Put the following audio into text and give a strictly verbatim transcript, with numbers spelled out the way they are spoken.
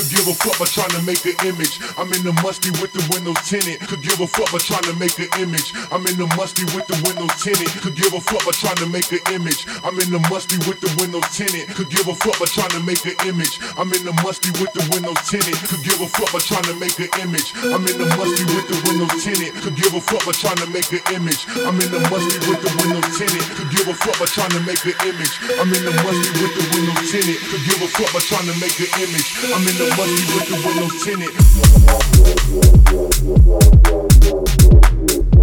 Could give a fuck by trying to make an image. I'm in the musty with the windows tinted. Could give a fuck by trying to make an image. I'm in the musty with the windows tinted. Could give a fuck by trying to make an image. I'm in the musty with the windows tinted. Could give a fuck by trying to make an image. I'm in the musty with the windows tinted. Could give a fuck by trying to make an image. I'm in the musty with the windows tinted. Could give a fuck by trying to make an image. I'm in the musty with the windows tinted. Could give a fuck by trying to make an image. I'm in the musty with the windows tinted. Could give a fuck by trying to make an image. I'm in the musty with the windows tinted.